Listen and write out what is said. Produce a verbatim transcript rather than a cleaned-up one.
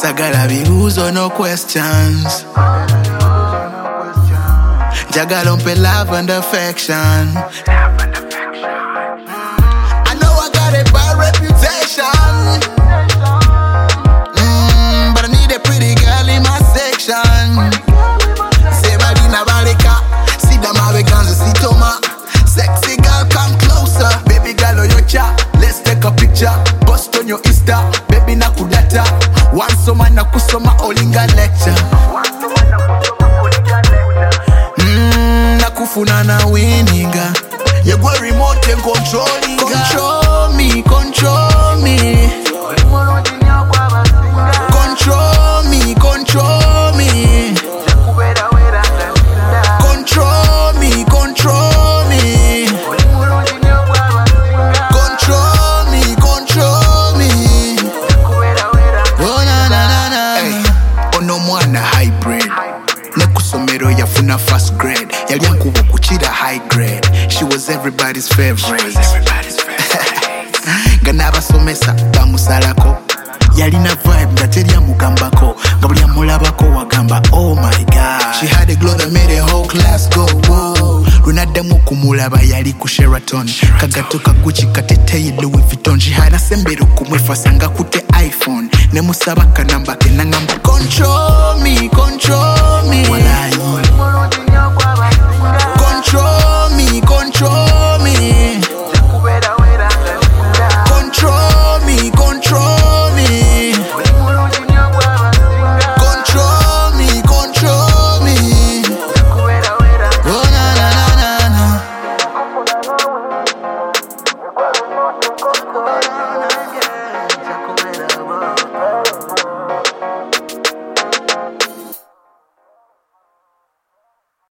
Sagala bibuzo no questions. Jagala umpe love and affection. I know I got a bad reputation, mm, but I need a pretty girl in my section. Say Marina Barika, see the Maveganza, see Toma. Sexy girl, come closer. Baby girl, on your chat, let's take a picture. Post on your Insta, baby nakudata. One soma na kusoma olinga lecture. Mmm, nakufuna na wininga. You go remote and controlling. Control me, control me. Control me, control me. Control me, control me. Control me, control me. Oh na na na na. Hey, ono mwana hybrid. Nekusomero yafuna first grade. Yali yankubo kuchira high grade. She was everybody's favorite. Ganaba somesa bamusalako. Yalina vibe nga teri amugambako. Nga buli amulabako wagamba oh my god. She had a glow that made a whole class go whoa. Lunaddamu kumulaba yali ku Sheraton. Kagato ka Gucci kateteyi Louis Vuitton. She had a sembero kumwefasa nga kute iPhone. Nemusaba kanamba ke nangamba control me, control me. Control me, control me. Control me, control me. Control me, control me. Oh na na na na na.